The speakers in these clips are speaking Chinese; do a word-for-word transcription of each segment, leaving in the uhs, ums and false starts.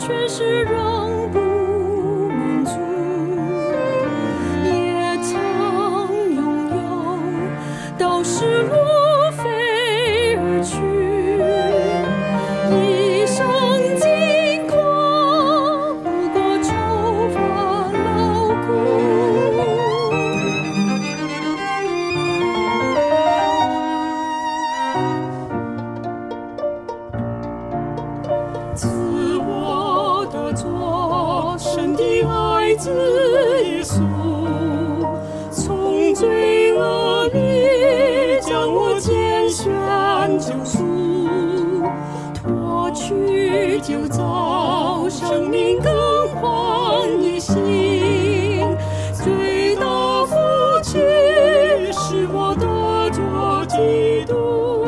却是仍不满足，也曾拥有，到时路飞而去，一生经过，不过愁烦劳苦。自我的作，神的爱子耶稣，从罪恶里将我拣选救赎，脱去旧造，生命更换一新，最大福气是我得着基督，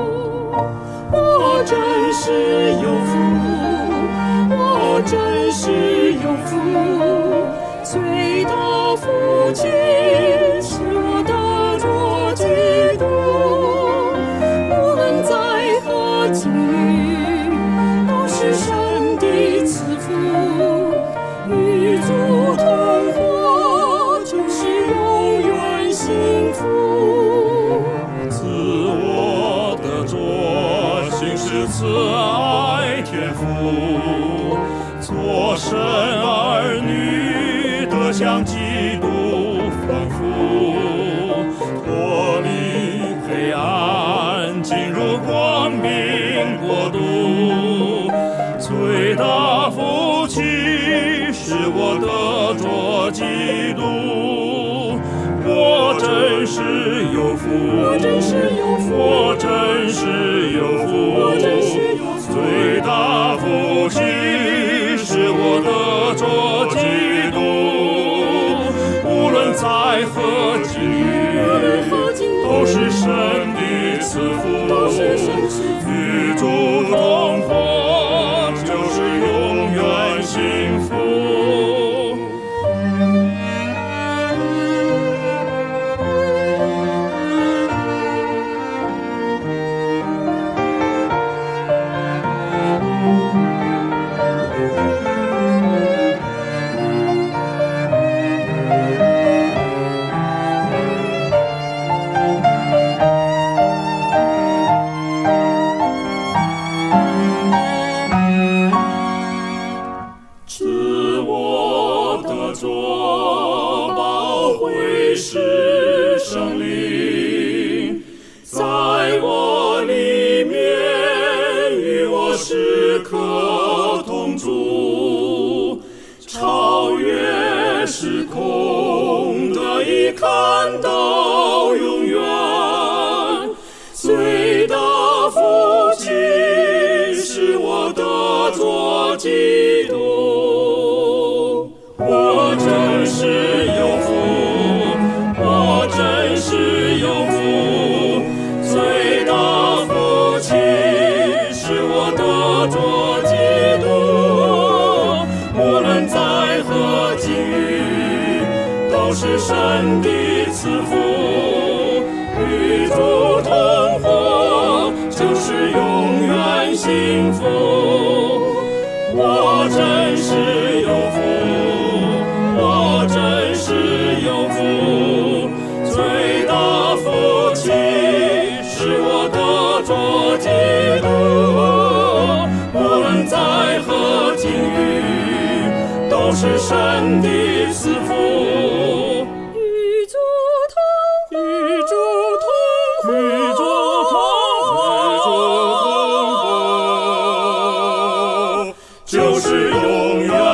我真是有福，我真是有福，最大福气是我得着基督，无论在何境遇，都是神的赐福，与主同活就是永远幸福。 自我的作，行是慈爱天父，做神儿女得享基督丰富，脱离黑暗进入光明国度，最大福气是我得着基督，我真是有福， 我真是有福， 我真是有福， 我真是有福， 最大福气是我得着基督，无论在何境遇，都是神的赐福， 都是神赐福， 与主同活就是永远幸福。 自我的作，保惠是生灵，在我里面与我时刻同住，超越时空得以看到永远，最大福气是我得着基督。我真是有福，我真是有福，最大福气是我得着基督，无论在何境遇，都是神的赐福，与主同活就是永远幸福。我真是有福，我真是有福，最大福气是我得着基督，无论在何境遇，都是神的赐福，与主同活，与主同活，与主同活，就是永远